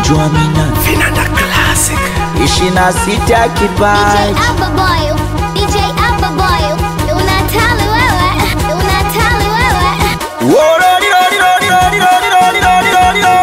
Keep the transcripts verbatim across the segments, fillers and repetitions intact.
Unamjua Mina Vinanda Classic ishirini na sita D J kipaji Upper Boy, D J Upper Boy, unatali wewe, unatali wewe. Worori rori rori rori rori rori rori rori rori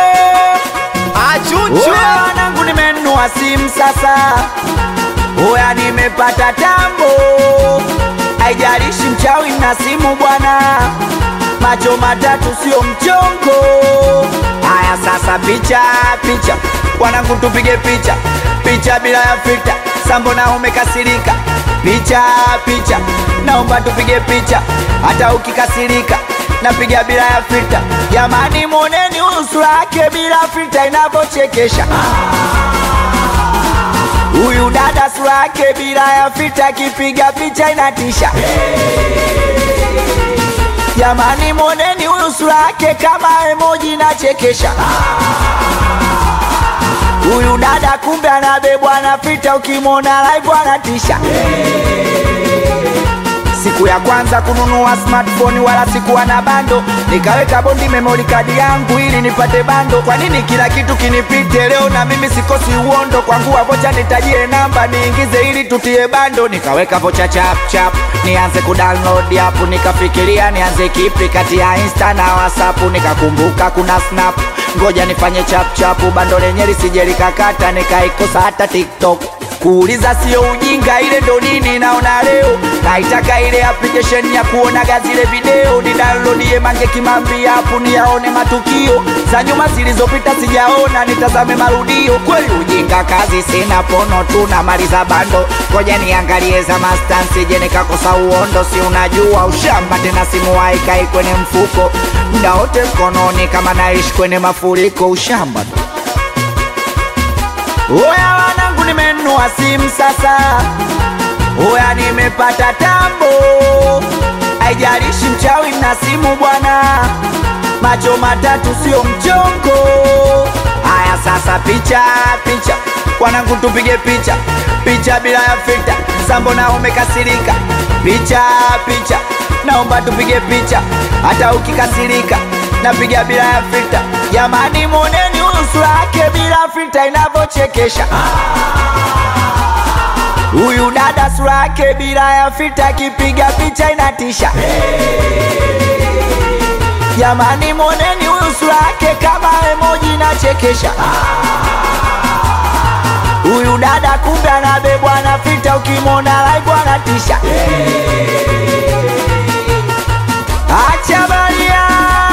Achuchu Oya nangu nimenunua simu sasa. Oya nimepata tambo. Haijalishi mchawi na simu bwana. Macho matatu sio mchongo. Haya sasa picha picha. Wanangu tupige picha. Picha bila ya filter. Sambo na umekasirika. Picha picha. Naomba tupige picha. Hata ukikasirika napiga bila ya filter. Jamani moneni usura yake bila filter inavyochekesha. Huyu dada sura yake bila ya filter kipiga picha inatisha. Jamani moneni huyu sura yake kama emoji inachekesha. Huyu dada kumbe anabebwa na filter, ukimwona live anatisha. Siku ya kwanza kununua smartphone wala sikuwa na bando. Nikaweka bondi memory card yangu ili nipate bando. Kwa nini kila kitu kinipite leo na mimi sikosi uondo? Kwangu vocha nitajie namba niingize ili tutie bando. Nikaweka vocha chap chap nianze kudownload hapo. Nikafikiria nianze kipi kati ya Insta na WhatsApp. Nikakumbuka kuna Snap, ngoja nifanye chap chap. Bando lenye lisije likakata, nikaikosa hata TikTok. Kuuliza sio ujinga, ile ndo nini naona leo. Naitaka ile application ya kuona gazile video. Ni download ye Mange Kimambi hapo niyaone matukio za nyuma zilizopita sijaona, nitazame marudio. Kweli ujinga kazi sina, pono tu na maliza bando. Ngoja niangalie za mastansi je nikakosa uondo. Si unajua ushamba tena simu haikai kwenye mfuko. Muda wote mkononi kama naishi kwenye mafuriko ushamba. Oya wanangu nimenunua simu sasa. Oya nimepata tambo. Haijalishi mchawi na simu bwana. Macho matatu sio mchongo. Haya sasa picha picha. Wanangu tupige picha. Picha bila ya filter. Sambo na umekasirika. Picha picha. Naomba tupige picha. Hata ukikasirika napiga bila ya filter. Jamani moneni usura yake bila filter inavyochekesha. Huyu dada sura yake bila ya filter kipiga picha inatisha. Jamani moneni huyu sura yake kama emoji inachekesha. Huyu dada kumbe anabebwa na filter, ukimwona live anatisha. Acha baria.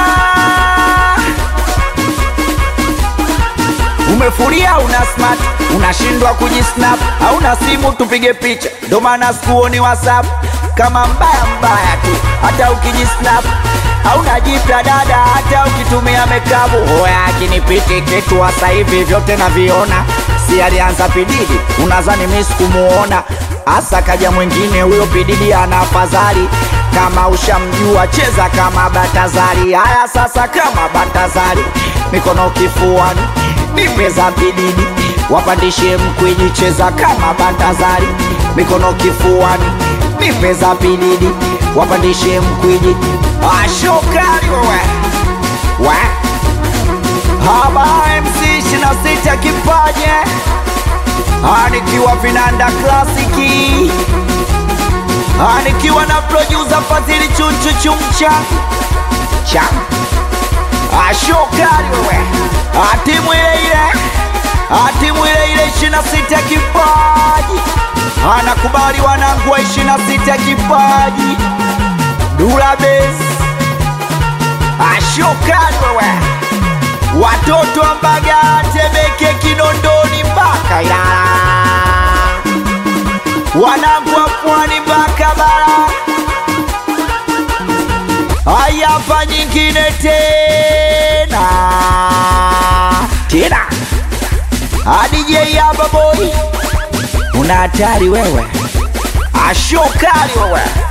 Umefuria una smart, unashindwa kujisnap. Hauna simu tupige picha, ndo maana sikuoni WhatsApp. Kama mbaya mbaya tu, hata ukijisnap. Hauna jipya dada, hata ukitumia makeup. Hoya akinipiti kitu hasa hivi vyote naviona. Si alianza Pididi, unazani mimi sikumuona. Asa kaja mwingine huyo Pididi ana afadhali. Kama ushamjua cheza kama Batazari. Haya sasa kama Batazari, mikono kifuani nipe za Pididi. Wapandishe mkwiji cheza kama Batazari. Mikono kifuani nipe za Pididi. Wapandishe mkwiji. Ashokari wewe we Haba M C ishirini na sita kipaje. Anikiwa Vinanda Classic. Anikiwa na producer Fadhili Chunchu Chumcha Cham. Ashokari wewe. Atimu ile ile. Atimu ile ile ishirini na sita kipaji. Anakubali wanangu wa ishirini na sita kipaji. Dula Base. Ashokari wewe. Watoto wa Mbagala, Temeke, Kinondoni mpaka Ilala. Wanangu wa Pwani mpaka Bara. Haya hapa nyingine tena. Tena D J Upper Boy. Una hatari wewe. Ashokari wewe.